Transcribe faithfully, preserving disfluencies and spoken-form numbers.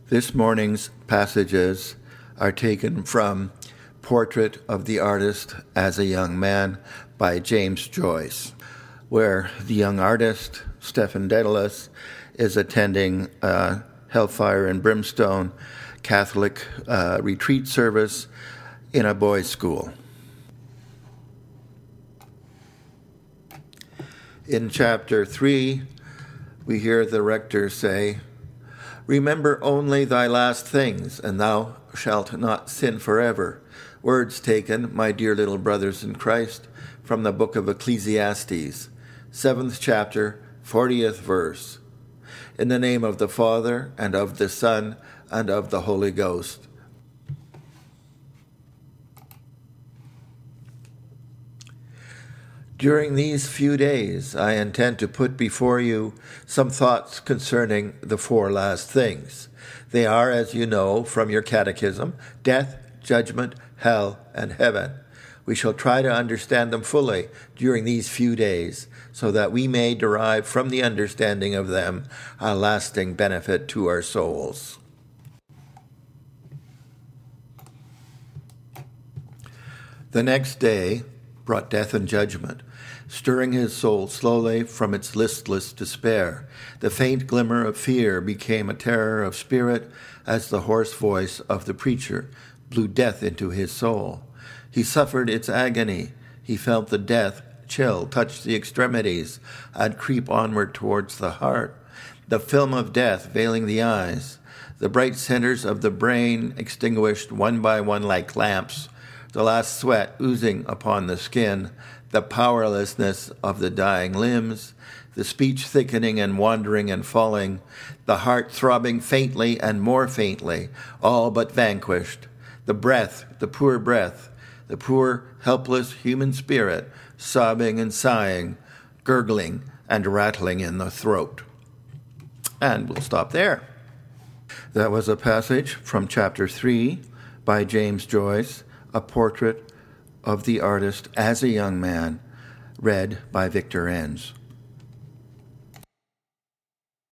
This morning's passages are taken from Portrait of the Artist as a Young Man by James Joyce, where the young artist, Stephen Dedalus, is attending a Hellfire and Brimstone Catholic uh, retreat service in a boys' school. In chapter three, we hear the rector say, "Remember only thy last things, and thou shalt not sin forever." Words taken, my dear little brothers in Christ, from the book of Ecclesiastes, seventh chapter, fortieth verse. In the name of the Father, and of the Son, and of the Holy Ghost. During these few days, I intend to put before you some thoughts concerning the four last things. They are, as you know from your catechism, death, judgment, hell, and heaven. We shall try to understand them fully during these few days, so that we may derive from the understanding of them a lasting benefit to our souls. The next day brought death and judgment, stirring his soul slowly from its listless despair. The faint glimmer of fear became a terror of spirit as the hoarse voice of the preacher blew death into his soul. He suffered its agony. He felt the death chill touch the extremities and creep onward towards the heart. The film of death veiling the eyes, the bright centers of the brain extinguished one by one like lamps, the last sweat oozing upon the skin, the powerlessness of the dying limbs, the speech thickening and wandering and falling, the heart throbbing faintly and more faintly, all but vanquished, the breath, the poor breath, the poor helpless human spirit, sobbing and sighing, gurgling and rattling in the throat. And we'll stop there. That was a passage from chapter three by James Joyce, A Portrait of the Artist as a Young Man, read by Victor Enns.